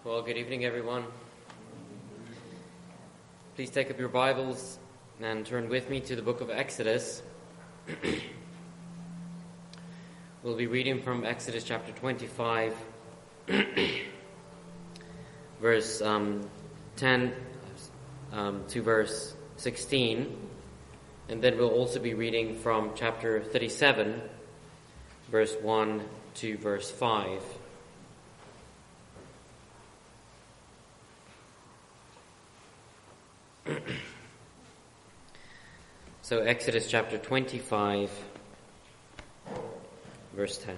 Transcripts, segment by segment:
Well, good evening, everyone. Please take up your Bibles and turn with me to the book of Exodus. We'll be reading from Exodus chapter 25, verse 10 to verse 16. And then we'll also be reading from chapter 37, verse 1 to verse 5. So Exodus chapter 25, verse 10.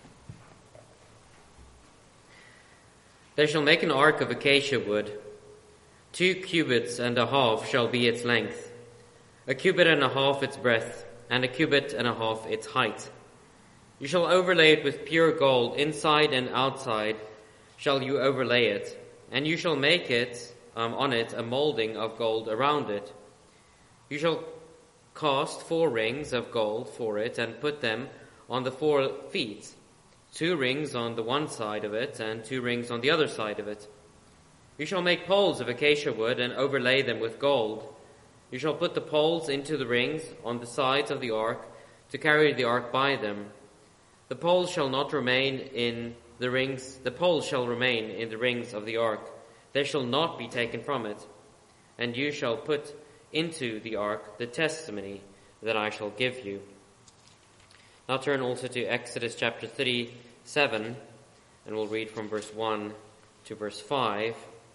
They shall make an ark of acacia wood. 2 cubits and a half shall be its length, 1 cubit and a half its breadth, and 1 cubit and a half its height. You shall overlay it with pure gold, inside and outside shall you overlay it, and you shall make it on it a molding of gold around it. You shall cast 4 rings of gold for it, and put them on the 4 feet, 2 rings on the one side of it, and 2 rings on the other side of it. You shall make poles of acacia wood, and overlay them with gold. You shall put the poles into the rings on the sides of the ark, to carry the ark by them. The poles shall not remain in the rings, the poles shall remain in the rings of the ark. They shall not be taken from it. And you shall put into the ark the testimony that I shall give you. Now turn also to Exodus chapter 37, and we'll read from verse 1 to verse 5.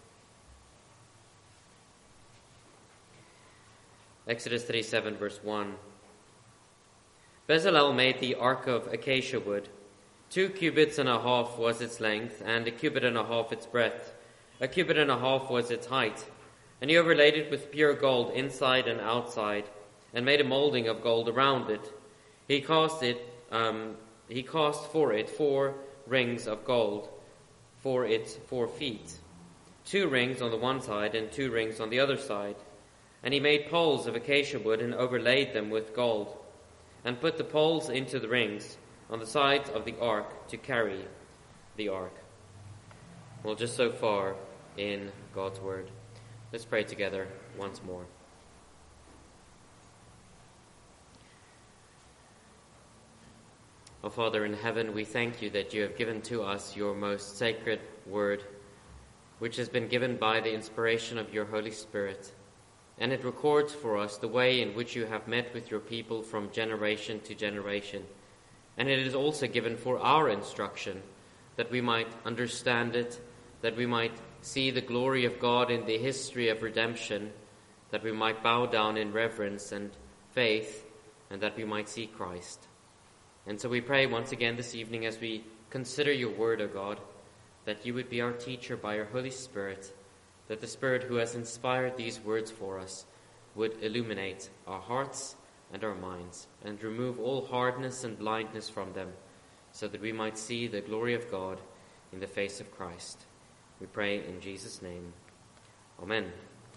Exodus 37, verse 1. Bezalel made the ark of acacia wood. 2 cubits and a half was its length, and 1 cubit and a half its breadth. 1 cubit and a half was its height. And he overlaid it with pure gold inside and outside, and made a molding of gold around it. He cast for it 4 rings of gold for its 4 feet, 2 rings on the one side and 2 rings on the other side. And he made poles of acacia wood and overlaid them with gold, and put the poles into the rings on the sides of the ark to carry the ark. Well, just so far in God's word. Let's pray together once more. O Father in heaven, we thank you that you have given to us your most sacred word, which has been given by the inspiration of your Holy Spirit. And it records for us the way in which you have met with your people from generation to generation. And it is also given for our instruction, that we might understand it, that we might see the glory of God in the history of redemption, that we might bow down in reverence and faith, and that we might see Christ. And so we pray once again this evening, as we consider your word, O God, that you would be our teacher by your Holy Spirit, that the Spirit who has inspired these words for us would illuminate our hearts and our minds, and remove all hardness and blindness from them, so that we might see the glory of God in the face of Christ. We pray in Jesus' name. Amen.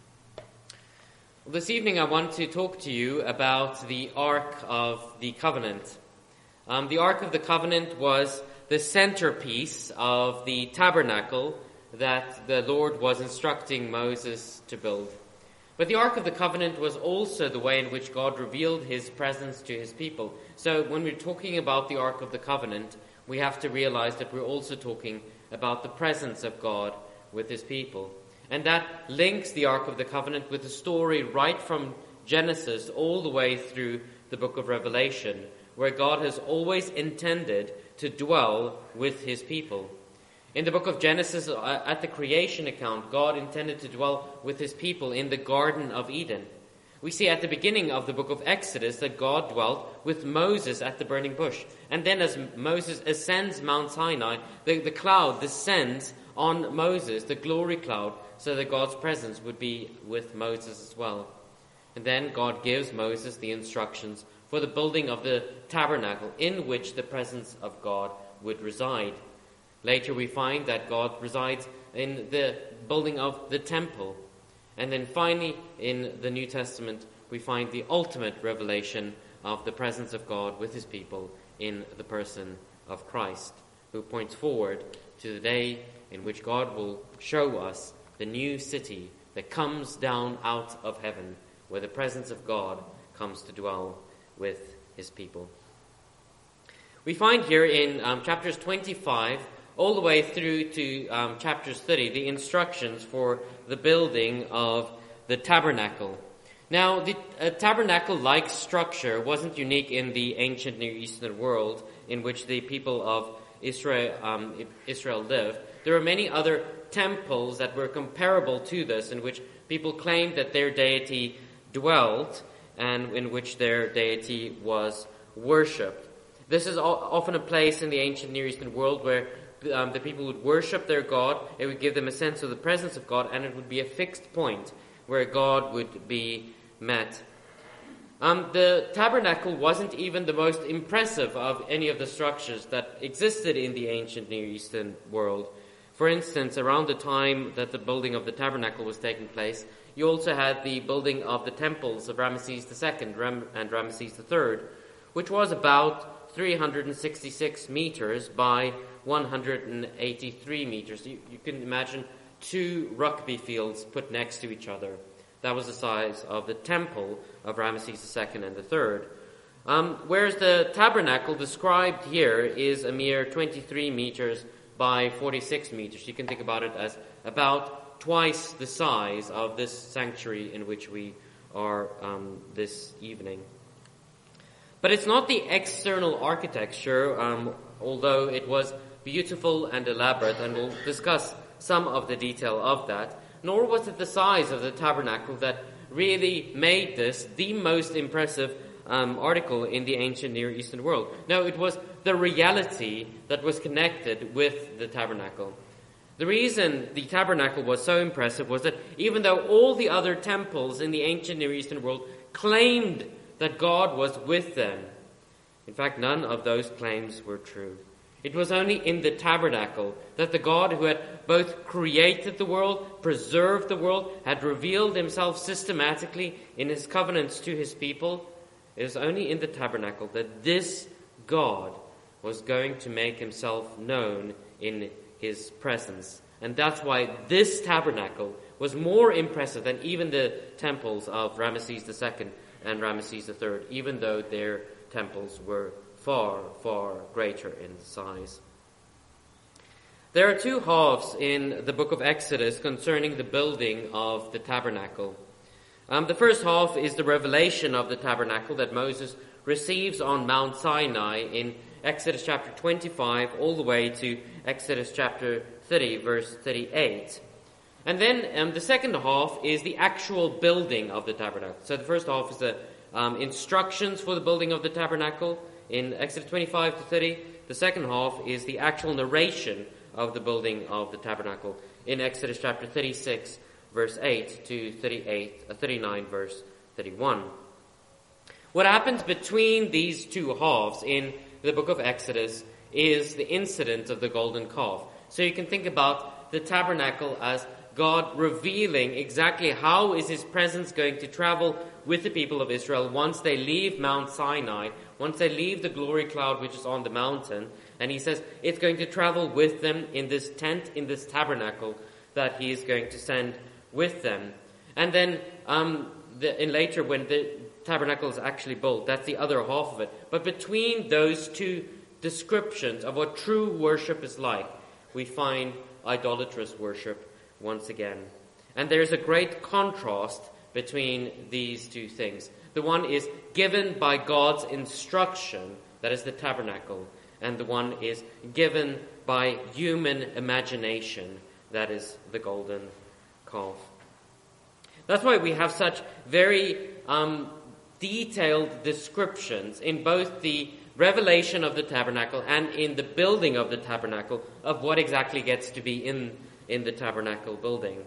Well, this evening I want to talk to you about the Ark of the Covenant. The Ark of the Covenant was the centerpiece of the tabernacle that the Lord was instructing Moses to build. But the Ark of the Covenant was also the way in which God revealed his presence to his people. So when we're talking about the Ark of the Covenant, we have to realize that we're also talking about the presence of God with his people. And that links the Ark of the Covenant with the story right from Genesis all the way through the book of Revelation, where God has always intended to dwell with his people. In the book of Genesis, at the creation account, God intended to dwell with his people in the Garden of Eden. We see at the beginning of the book of Exodus that God dwelt with Moses at the burning bush. And then as Moses ascends Mount Sinai, the cloud descends on Moses, the glory cloud, so that God's presence would be with Moses as well. And then God gives Moses the instructions for the building of the tabernacle in which the presence of God would reside. Later we find that God resides in the building of the temple. And then finally, in the New Testament, we find the ultimate revelation of the presence of God with his people in the person of Christ, who points forward to the day in which God will show us the new city that comes down out of heaven, where the presence of God comes to dwell with his people. We find here in chapters 25 all the way through to chapters 30 the instructions for the building of the tabernacle. Now, the tabernacle-like structure wasn't unique in the ancient Near Eastern world in which the people of Israel lived. There were many other temples that were comparable to this, in which people claimed that their deity dwelt and in which their deity was worshipped. This is often a place in the ancient Near Eastern world where the people would worship their God. It would give them a sense of the presence of God, and it would be a fixed point where God would be met. The tabernacle wasn't even the most impressive of any of the structures that existed in the ancient Near Eastern world. For instance, around the time that the building of the tabernacle was taking place, you also had the building of the temples of Ramesses II and Ramesses III, which was about 366 meters by 183 meters. You can imagine 2 rugby fields put next to each other. That was the size of the temple of Ramesses II and III. Whereas the tabernacle described here is a mere 23 meters by 46 meters. You can think about it as about twice the size of this sanctuary in which we are this evening. But it's not the external architecture, although it was beautiful and elaborate, and we'll discuss some of the detail of that, nor was it the size of the tabernacle that really made this the most impressive article in the ancient Near Eastern world. No, it was the reality that was connected with the tabernacle. The reason the tabernacle was so impressive was that even though all the other temples in the ancient Near Eastern world claimed that God was with them, in fact, none of those claims were true. It was only in the tabernacle that the God who had both created the world, preserved the world, had revealed himself systematically in his covenants to his people. It was only in the tabernacle that this God was going to make himself known in his presence. And that's why this tabernacle was more impressive than even the temples of Ramesses II and Ramesses III, even though their temples were far, far greater in size. There are 2 halves in the book of Exodus concerning the building of the tabernacle. The first half is the revelation of the tabernacle that Moses receives on Mount Sinai in Exodus chapter 25 all the way to Exodus chapter 30, verse 38. And then the second half is the actual building of the tabernacle. So the first half is the instructions for the building of the tabernacle in Exodus 25 to 30. The second half is the actual narration of the building of the tabernacle in Exodus chapter 36, verse 8 to 39, verse 31. What happens between these 2 halves in the book of Exodus is the incident of the golden calf. So you can think about the tabernacle as God revealing exactly how is his presence going to travel with the people of Israel once they leave Mount Sinai, once they leave the glory cloud which is on the mountain. And he says it's going to travel with them in this tent, in this tabernacle that he is going to send with them. And then later when the tabernacle is actually built, that's the other half of it. But between those 2 descriptions of what true worship is like, we find idolatrous worship once again. And there's a great contrast between these 2 things. The one is given by God's instruction, that is the tabernacle, and the one is given by human imagination, that is the golden calf. That's why we have such very detailed descriptions in both the revelation of the tabernacle and in the building of the tabernacle of what exactly gets to be in the tabernacle building.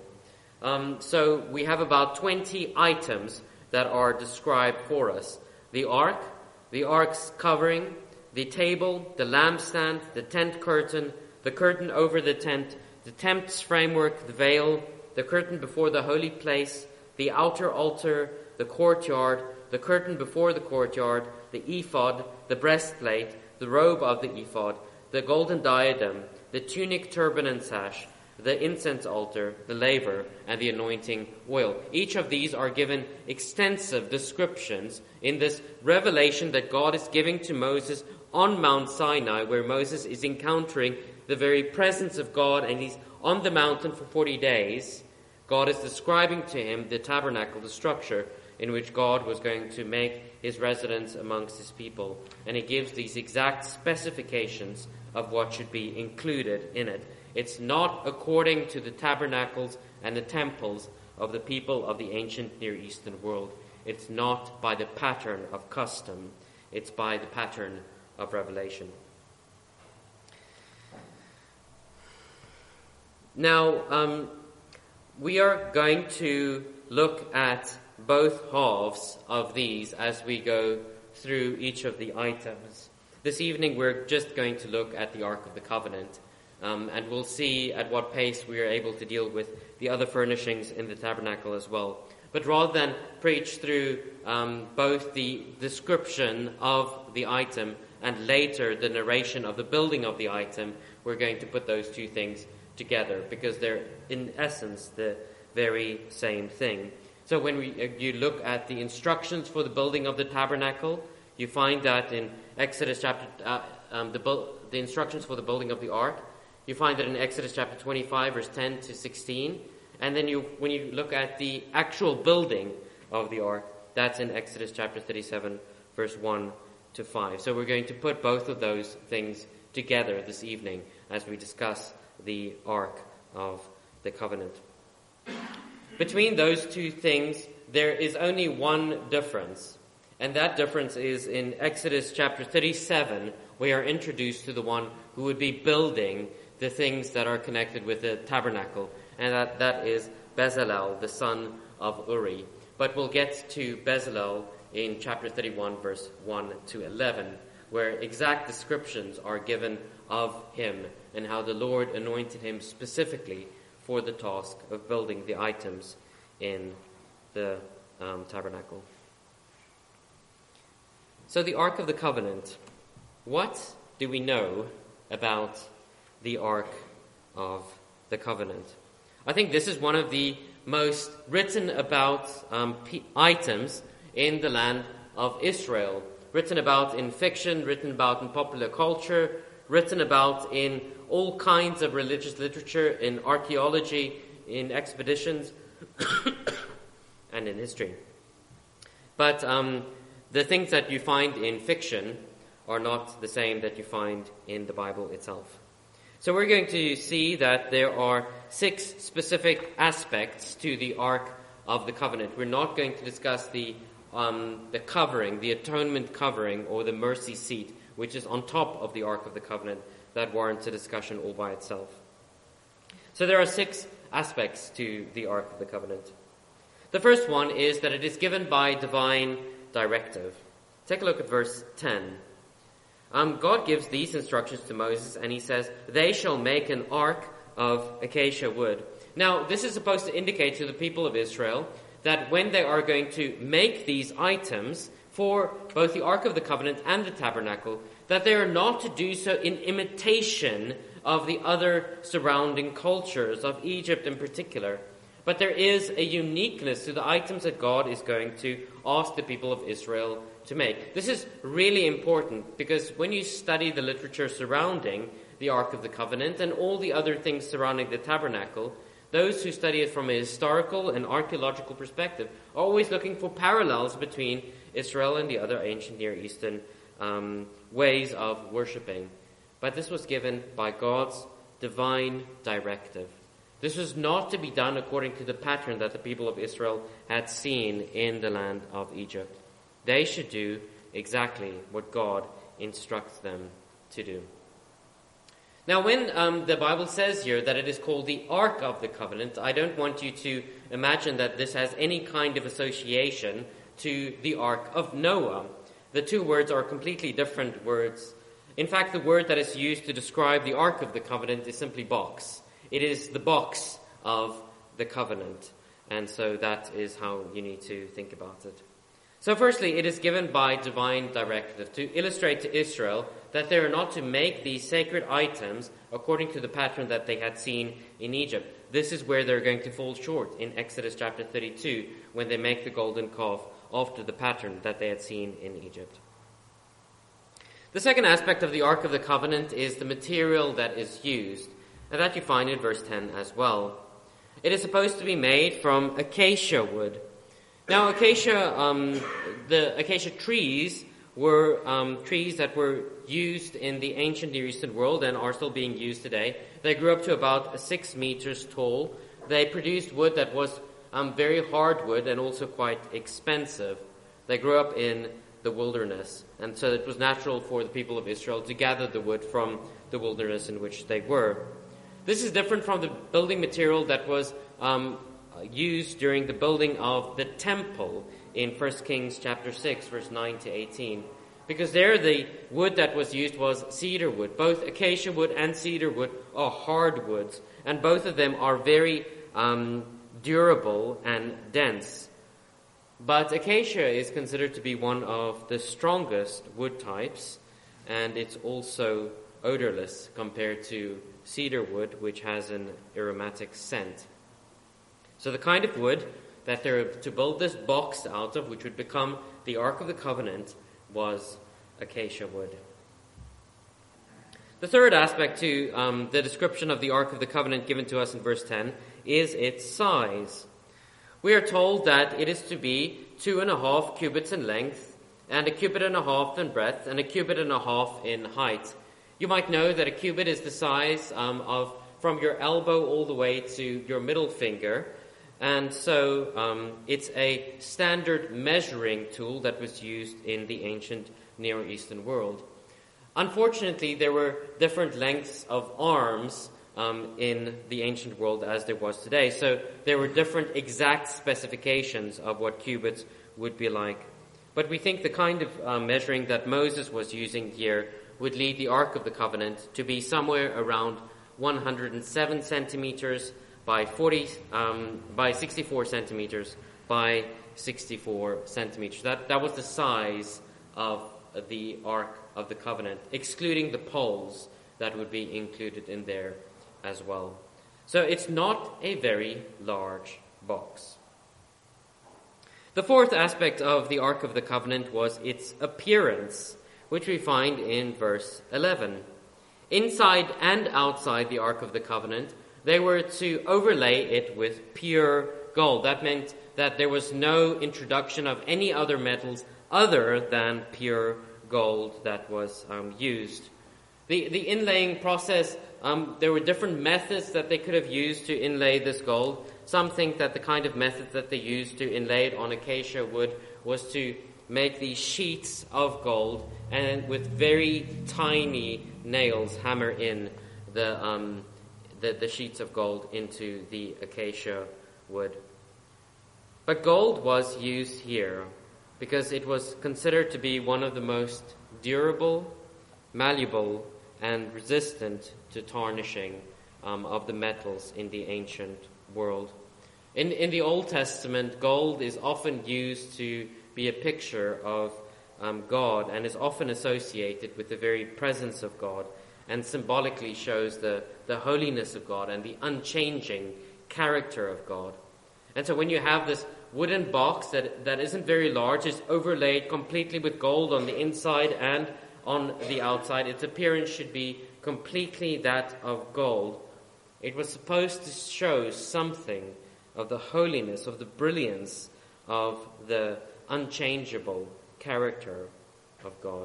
So we have about 20 items that are described for us. The ark, the ark's covering, the table, the lampstand, the tent curtain, the curtain over the tent's framework, the veil, the curtain before the holy place, the outer altar, the courtyard, the curtain before the courtyard, the ephod, the breastplate, the robe of the ephod, the golden diadem, the tunic, turban, and sash, the incense altar, the laver, and the anointing oil. Each of these are given extensive descriptions in this revelation that God is giving to Moses on Mount Sinai, where Moses is encountering the very presence of God, and he's on the mountain for 40 days. God is describing to him the tabernacle, the structure in which God was going to make his residence amongst his people. And he gives these exact specifications of what should be included in it. It's not according to the tabernacles and the temples of the people of the ancient Near Eastern world. It's not by the pattern of custom. It's by the pattern of revelation. Now, we are going to look at both halves of these as we go through each of the items. This evening we're just going to look at the Ark of the Covenant, and we'll see at what pace we are able to deal with the other furnishings in the tabernacle as well. But rather than preach through both the description of the item and later the narration of the building of the item, we're going to put those two things together because they're in essence the very same thing. So when you look at the instructions for the building of the tabernacle, you find that in Exodus chapter the instructions for the building of the ark. You find that in Exodus chapter 25, verse 10 to 16. And then when you look at the actual building of the ark, that's in Exodus chapter 37, verse 1 to 5. So we're going to put both of those things together this evening as we discuss the Ark of the Covenant. Between those two things, there is only one difference. And that difference is in Exodus chapter 37, we are introduced to the one who would be building the things that are connected with the tabernacle. And that is Bezalel, the son of Uri. But we'll get to Bezalel in chapter 31, verse 1 to 11, where exact descriptions are given of him and how the Lord anointed him specifically for the task of building the items in the tabernacle. So the Ark of the Covenant. What do we know about the Ark of the Covenant? I think this is one of the most written about items in the land of Israel. Written about in fiction, written about in popular culture, written about in all kinds of religious literature, in archaeology, in expeditions, and in history. But the things that you find in fiction are not the same that you find in the Bible itself. So we're going to see that there are 6 specific aspects to the Ark of the Covenant. We're not going to discuss the covering, the atonement covering, or the mercy seat, which is on top of the Ark of the Covenant. That warrants a discussion all by itself. So there are 6 aspects to the Ark of the Covenant. The first one is that it is given by divine directive. Take a look at verse 10. God gives these instructions to Moses, and he says, "They shall make an ark of acacia wood." Now, this is supposed to indicate to the people of Israel that when they are going to make these items for both the Ark of the Covenant and the tabernacle, that they are not to do so in imitation of the other surrounding cultures, of Egypt in particular. But there is a uniqueness to the items that God is going to ask the people of Israel to make. This is really important because when you study the literature surrounding the Ark of the Covenant and all the other things surrounding the tabernacle, those who study it from a historical and archaeological perspective are always looking for parallels between Israel and the other ancient Near Eastern ways of worshipping. But this was given by God's divine directive. This was not to be done according to the pattern that the people of Israel had seen in the land of Egypt. They should do exactly what God instructs them to do. Now, when the Bible says here that it is called the Ark of the Covenant, I don't want you to imagine that this has any kind of association to the Ark of Noah. The two words are completely different words. In fact, the word that is used to describe the Ark of the Covenant is simply box. It is the box of the covenant. And so that is how you need to think about it. So firstly, it is given by divine directive to illustrate to Israel that they are not to make these sacred items according to the pattern that they had seen in Egypt. This is where they're going to fall short in Exodus chapter 32, when they make the golden calf after the pattern that they had seen in Egypt. The second aspect of the Ark of the Covenant is the material that is used, and that you find in verse 10 as well. It is supposed to be made from acacia wood. Now, the acacia trees were trees that were used in the ancient Near Eastern world and are still being used today. They grew up to about 6 meters tall. They produced wood that was very hard wood and also quite expensive. They grew up in the wilderness, and so it was natural for the people of Israel to gather the wood from the wilderness in which they were. This is different from the building material that was used during the building of the temple in 1 Kings chapter 6, verse 9 to 18. Because there the wood that was used was cedar wood. Both acacia wood and cedar wood are hard woods, and both of them are very durable and dense. But acacia is considered to be one of the strongest wood types, and it's also odorless compared to cedar wood, which has an aromatic scent. So the kind of wood that they're to build this box out of, which would become the Ark of the Covenant, was acacia wood. The third aspect to the description of the Ark of the Covenant given to us in verse 10 is its size. We are told that it is to be 2.5 cubits in length, and 1.5 cubits in breadth, and 1.5 cubits in height. You might know that a cubit is the size of from your elbow all the way to your middle finger. And so it's a standard measuring tool that was used in the ancient Near Eastern world. Unfortunately, there were different lengths of arms in the ancient world as there was today. So there were different exact specifications of what cubits would be like. But we think the kind of measuring that Moses was using here would lead the Ark of the Covenant to be somewhere around 107 centimeters by 64 centimeters by 64 centimeters. That was the size of the Ark of the Covenant, excluding the poles that would be included in there as well. So it's not a very large box. The fourth aspect of the Ark of the Covenant was its appearance, which we find in verse 11. Inside and outside the Ark of the Covenant, they were to overlay it with pure gold. That meant that there was no introduction of any other metals other than pure gold that was used. The inlaying process, there were different methods that they could have used to inlay this gold. Some think that the kind of method that they used to inlay it on acacia wood was to make these sheets of gold and with very tiny nails hammer in the sheets of gold into the acacia wood. But gold was used here because it was considered to be one of the most durable, malleable, and resistant to tarnishing of the metals in the ancient world. In the Old Testament, gold is often used to be a picture of God and is often associated with the very presence of God and symbolically shows the holiness of God and the unchanging character of God. And so when you have this wooden box that isn't very large, is overlaid completely with gold on the inside and on the outside, its appearance should be completely that of gold. It was supposed to show something of the holiness, of the brilliance of the unchangeable character of God.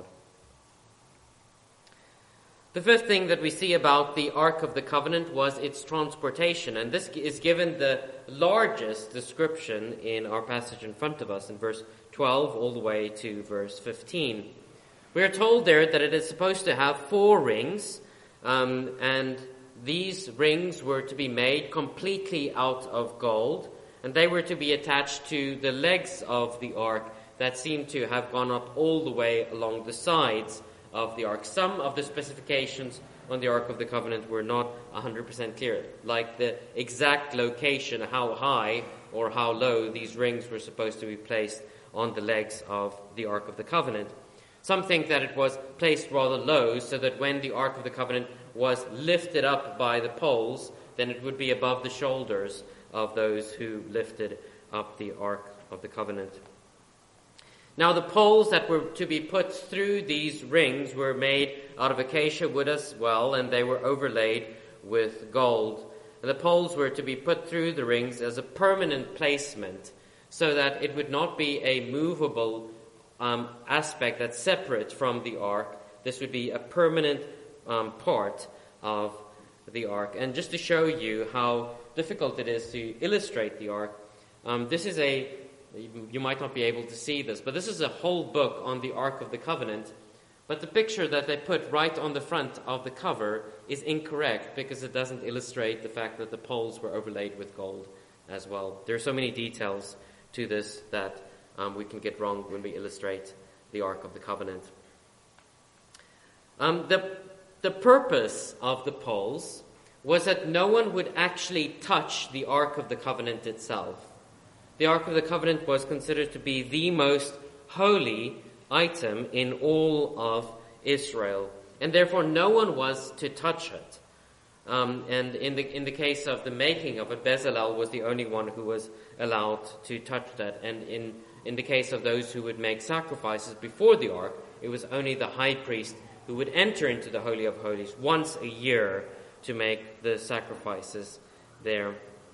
The fifth thing that we see about the Ark of the Covenant was its transportation, and this is given the largest description in our passage in front of us in verse 12 all the way to verse 15. We are told there that it is supposed to have 4 rings, and these rings were to be made completely out of gold, and they were to be attached to the legs of the ark that seemed to have gone up all the way along the sides of the ark. Some of the specifications on the Ark of the Covenant were not 100% clear, like the exact location, how high or how low these rings were supposed to be placed on the legs of the Ark of the Covenant. Some think that it was placed rather low, so that when the Ark of the Covenant was lifted up by the poles, then it would be above the shoulders of those who lifted up the Ark of the Covenant. Now the poles that were to be put through these rings were made out of acacia wood as well, and they were overlaid with gold. And the poles were to be put through the rings as a permanent placement, so that it would not be a movable aspect that's separate from the ark. This would be a permanent part of the ark. And just to show you how difficult it is to illustrate the ark, you might not be able to see this, but this is a whole book on the Ark of the Covenant. But the picture that they put right on the front of the cover is incorrect, because it doesn't illustrate the fact that the poles were overlaid with gold as well. There are so many details to this that we can get wrong when we illustrate the Ark of the Covenant. The purpose of the poles was that no one would actually touch the Ark of the Covenant itself. The Ark of the Covenant was considered to be the most holy item in all of Israel, and therefore no one was to touch it. And in the case of the making of it, Bezalel was the only one who was allowed to touch that. And in the case of those who would make sacrifices before the ark, it was only the high priest who would enter into the Holy of Holies once a year to make the sacrifices there.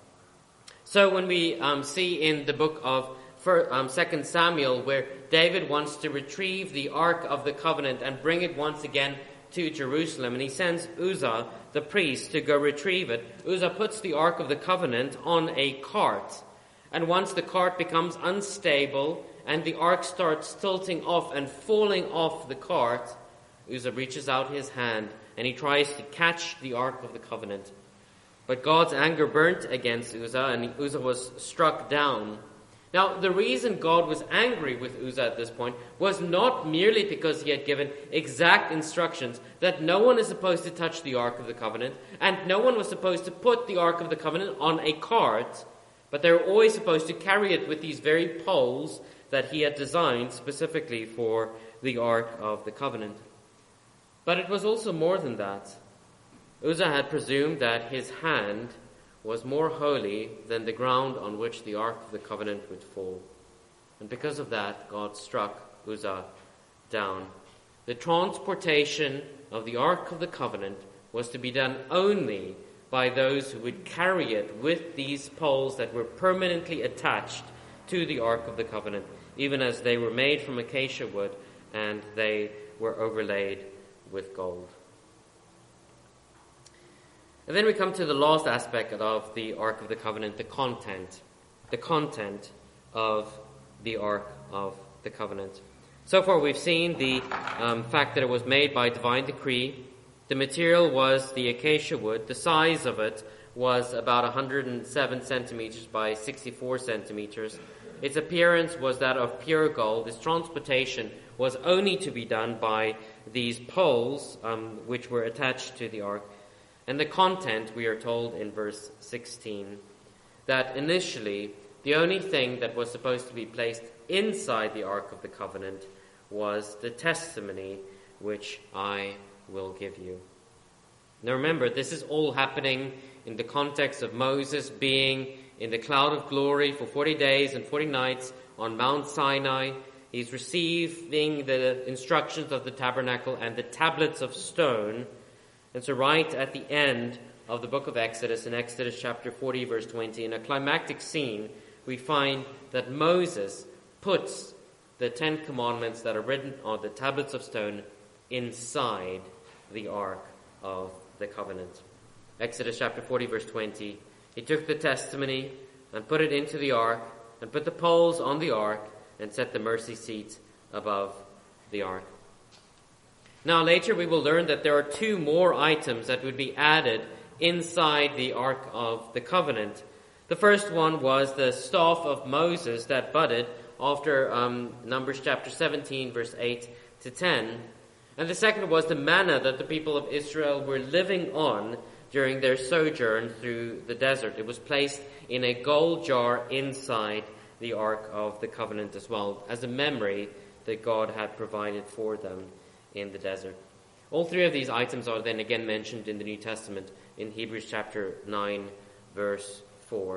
So when we see in the book of 2 Samuel, where David wants to retrieve the Ark of the Covenant and bring it once again to Jerusalem, and he sends Uzzah, the priest, to go retrieve it, Uzzah puts the Ark of the Covenant on a cart. And once the cart becomes unstable and the ark starts tilting off and falling off the cart, Uzzah reaches out his hand and he tries to catch the Ark of the Covenant. But God's anger burnt against Uzzah, and Uzzah was struck down. Now, the reason God was angry with Uzzah at this point was not merely because he had given exact instructions that no one is supposed to touch the Ark of the Covenant, and no one was supposed to put the Ark of the Covenant on a cart, but they were always supposed to carry it with these very poles that he had designed specifically for the Ark of the Covenant. But it was also more than that. Uzzah had presumed that his hand was more holy than the ground on which the Ark of the Covenant would fall. And because of that, God struck Uzzah down. The transportation of the Ark of the Covenant was to be done only by those who would carry it with these poles that were permanently attached to the Ark of the Covenant, even as they were made from acacia wood and they were overlaid with gold. And then we come to the last aspect of the Ark of the Covenant, the content of the Ark of the Covenant. So far we've seen the fact that it was made by divine decree. The material was the acacia wood. The size of it was about 107 centimeters by 64 centimeters. Its appearance was that of pure gold. Its transportation was only to be done by these poles which were attached to the ark. And the content, we are told in verse 16, that initially the only thing that was supposed to be placed inside the Ark of the Covenant was the testimony which I will give you. Now remember, this is all happening in the context of Moses being in the cloud of glory for 40 days and 40 nights on Mount Sinai. He's receiving the instructions of the tabernacle and the tablets of stone. And so right at the end of the book of Exodus, in Exodus chapter 40, verse 20, in a climactic scene, we find that Moses puts the 10 commandments that are written on the tablets of stone inside the Ark of the Covenant. Exodus chapter 40, verse 20, he took the testimony and put it into the ark and put the poles on the ark and set the mercy seat above the ark. Now later we will learn that there are 2 more items that would be added inside the Ark of the Covenant. The first one was the staff of Moses that budded after Numbers chapter 17, verse 8 to 10. And the second was the manna that the people of Israel were living on during their sojourn through the desert. It was placed in a gold jar inside the Ark of the Covenant as well, as a memory that God had provided for them in the desert. All three of these items are then again mentioned in the New Testament in Hebrews chapter 9, verse 4.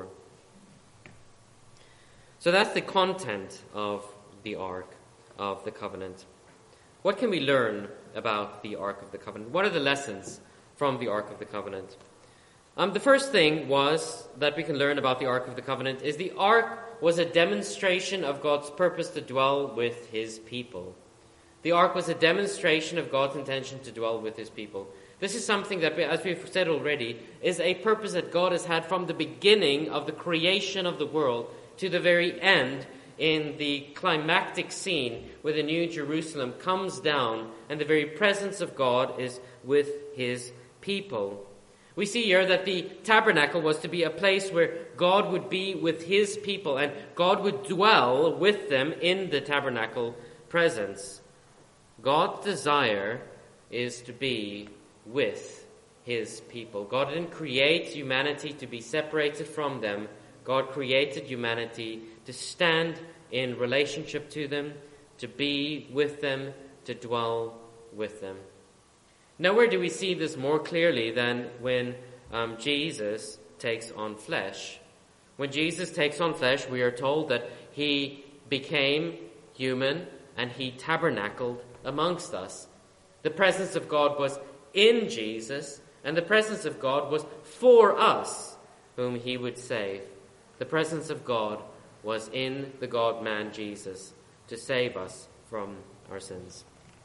So that's the content of the Ark of the Covenant. What can we learn about the Ark of the Covenant? What are the lessons from the Ark of the Covenant? The first thing that we can learn about the Ark of the Covenant is the Ark was a demonstration of God's purpose to dwell with his people. The Ark was a demonstration of God's intention to dwell with his people. This is something that, as we've said already, is a purpose that God has had from the beginning of the creation of the world to the very end, in the climactic scene where the New Jerusalem comes down and the very presence of God is with his people. We see here that the tabernacle was to be a place where God would be with his people and God would dwell with them in the tabernacle presence. God's desire is to be with his people. God didn't create humanity to be separated from them. God created humanity to stand in relationship to them, to be with them, to dwell with them. Nowhere do we see this more clearly than when Jesus takes on flesh. When Jesus takes on flesh, we are told that he became human and he tabernacled amongst us. The presence of God was in Jesus, and the presence of God was for us, whom he would save. The presence of God was in the God-man Jesus to save us from our sins.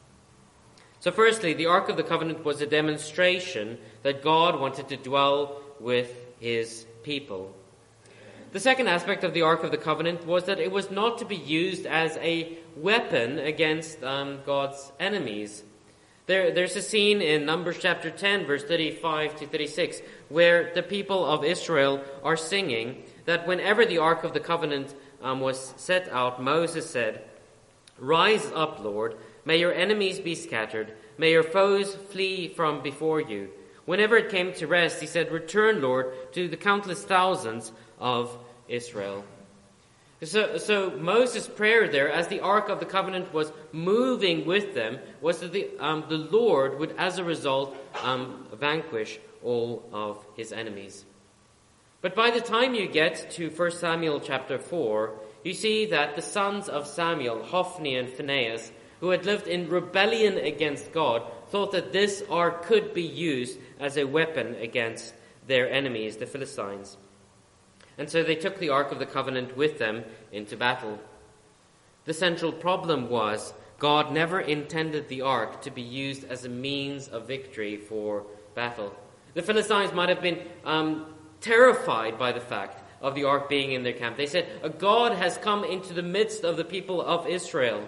So firstly, the Ark of the Covenant was a demonstration that God wanted to dwell with his people. The second aspect of the Ark of the Covenant was that it was not to be used as a weapon against God's enemies. There's a scene in Numbers chapter 10, verse 35 to 36, where the people of Israel are singing that whenever the Ark of the Covenant was set out, Moses said, "Rise up, Lord, may your enemies be scattered, may your foes flee from before you." Whenever it came to rest, he said, "Return, Lord, to the countless thousands of Israel." So Moses' prayer there, as the Ark of the Covenant was moving with them, was that the Lord would, as a result, vanquish all of his enemies. But by the time you get to 1 Samuel chapter 4, you see that the sons of Samuel, Hophni and Phinehas, who had lived in rebellion against God, thought that this ark could be used as a weapon against their enemies, the Philistines. And so they took the Ark of the Covenant with them into battle. The central problem was God never intended the ark to be used as a means of victory for battle. The Philistines might have been terrified by the fact of the ark being in their camp. They said, "A God has come into the midst of the people of Israel."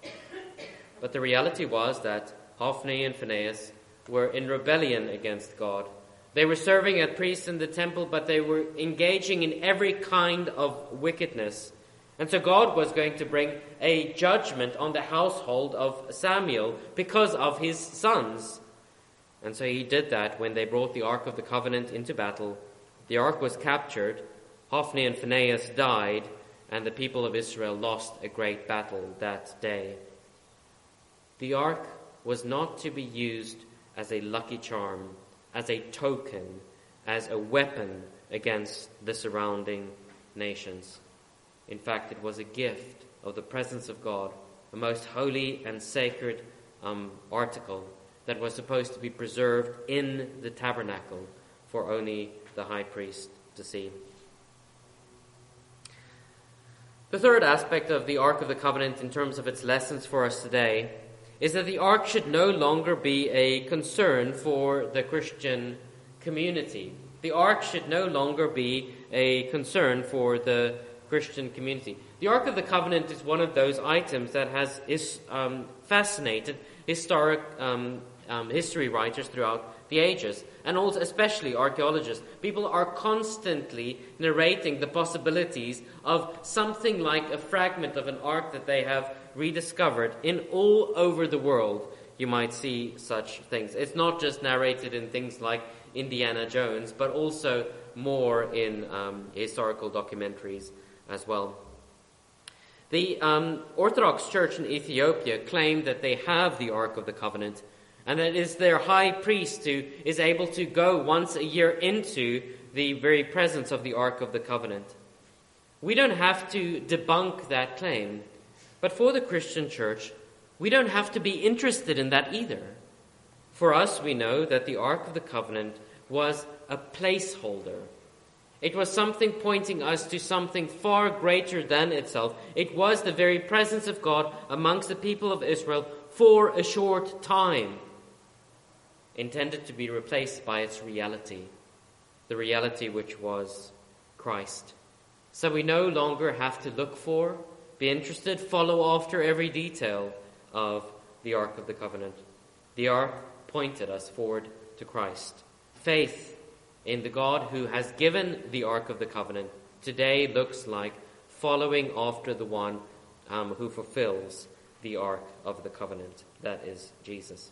But the reality was that Hophni and Phinehas were in rebellion against God. They were serving as priests in the temple, but they were engaging in every kind of wickedness. And so God was going to bring a judgment on the household of Samuel because of his sons. And so he did that when they brought the Ark of the Covenant into battle. The ark was captured, Hophni and Phinehas died, and the people of Israel lost a great battle that day. The ark was not to be used as a lucky charm, as a token, as a weapon against the surrounding nations. In fact, it was a gift of the presence of God, a most holy and sacred article that was supposed to be preserved in the tabernacle for only the high priest to see. The third aspect of the Ark of the Covenant in terms of its lessons for us today is that the ark should no longer be a concern for the Christian community. The ark should no longer be a concern for the Christian community. The Ark of the Covenant is one of those items that has fascinated historic history writers throughout the ages, and also especially archaeologists. People are constantly narrating the possibilities of something like a fragment of an ark that they have rediscovered in all over the world. You might see such things. It's not just narrated in things like Indiana Jones, but also more in historical documentaries as well. The Orthodox Church in Ethiopia claim that they have the Ark of the Covenant, and that it is their high priest who is able to go once a year into the very presence of the Ark of the Covenant. We don't have to debunk that claim, but for the Christian Church, we don't have to be interested in that either. For us, we know that the Ark of the Covenant was a placeholder. It was something pointing us to something far greater than itself. It was the very presence of God amongst the people of Israel for a short time, intended to be replaced by its reality, the reality which was Christ. So we no longer have to look for, be interested, follow after every detail of the Ark of the Covenant. The Ark pointed us forward to Christ. Faith in the God who has given the Ark of the Covenant today looks like following after the one who fulfills the Ark of the Covenant, that is Jesus.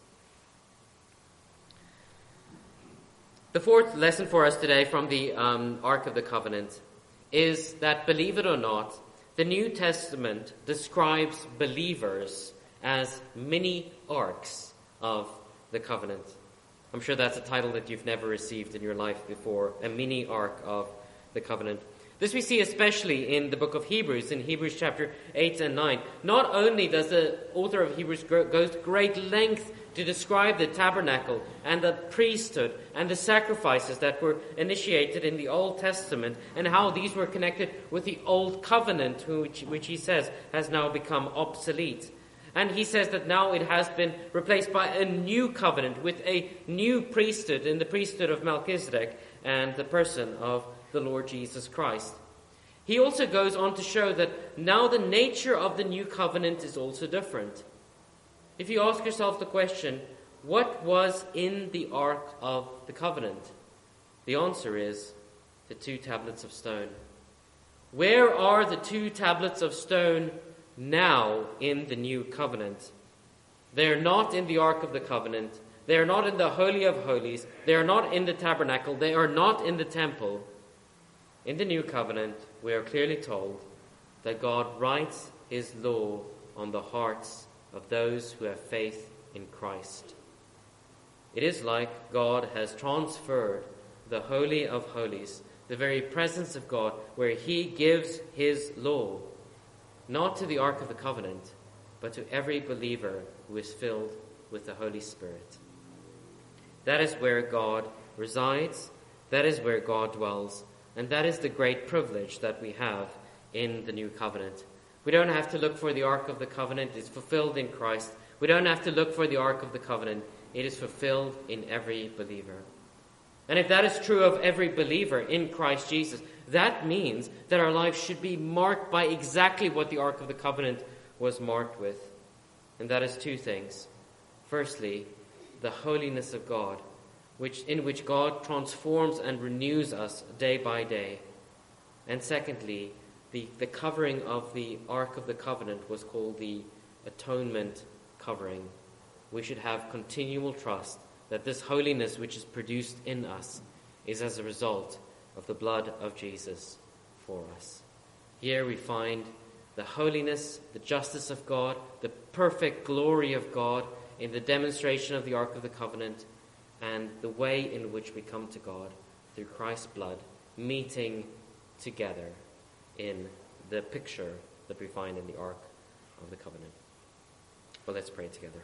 The fourth lesson for us today from the Ark of the Covenant is that, believe it or not, the New Testament describes believers as mini arks of the covenant. I'm sure that's a title that you've never received in your life before, a mini ark of the covenant. This we see especially in the book of Hebrews, in Hebrews chapter 8 and 9. Not only does the author of Hebrews go to great length to describe the tabernacle and the priesthood and the sacrifices that were initiated in the Old Testament and how these were connected with the Old Covenant, which he says has now become obsolete. And he says that now it has been replaced by a new covenant with a new priesthood in the priesthood of Melchizedek and the person of the Lord Jesus Christ. He also goes on to show that now the nature of the new covenant is also different. If you ask yourself the question, what was in the Ark of the Covenant? The answer is the 2 tablets of stone. Where are the 2 tablets of stone now in the new covenant? They are not in the Ark of the Covenant. They are not in the Holy of Holies. They are not in the tabernacle. They are not in the temple. In the new covenant, we are clearly told that God writes his law on the hearts of those who have faith in Christ. It is like God has transferred the Holy of Holies, the very presence of God, where he gives his law, not to the Ark of the Covenant, but to every believer who is filled with the Holy Spirit. That is where God resides, that is where God dwells, and that is the great privilege that we have in the new covenant. We don't have to look for the Ark of the Covenant, it is fulfilled in Christ. We don't have to look for the Ark of the Covenant, it is fulfilled in every believer. And if that is true of every believer in Christ Jesus, that means that our lives should be marked by exactly what the Ark of the Covenant was marked with. And that is 2 things. Firstly, the holiness of God, in which God transforms and renews us day by day. And secondly, the covering of the Ark of the Covenant was called the atonement covering. We should have continual trust that this holiness which is produced in us is as a result of the blood of Jesus for us. Here we find the holiness, the justice of God, the perfect glory of God in the demonstration of the Ark of the Covenant, and the way in which we come to God through Christ's blood, meeting together in the picture that we find in the Ark of the Covenant. Well, let's pray together.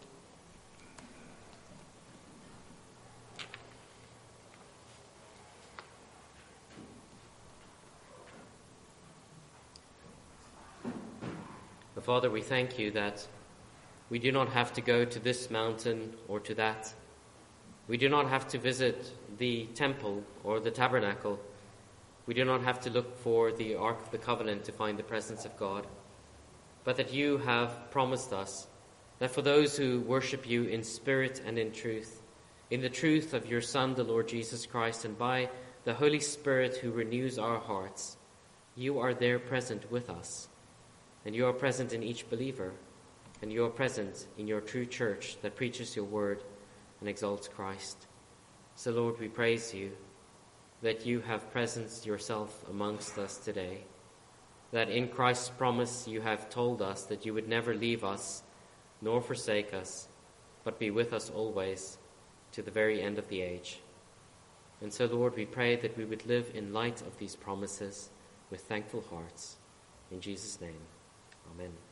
Father, we thank you that we do not have to go to this mountain or to that. We do not have to visit the temple or the tabernacle. We do not have to look for the Ark of the Covenant to find the presence of God, but that you have promised us that for those who worship you in spirit and in the truth of your Son, the Lord Jesus Christ, and by the Holy Spirit who renews our hearts, you are there present with us. And you are present in each believer, and you are present in your true church that preaches your word and exalts Christ. So, Lord, we praise you that you have presenced yourself amongst us today. that in Christ's promise you have told us that you would never leave us nor forsake us, but be with us always to the very end of the age. And so, Lord, we pray that we would live in light of these promises with thankful hearts. In Jesus' name, amen.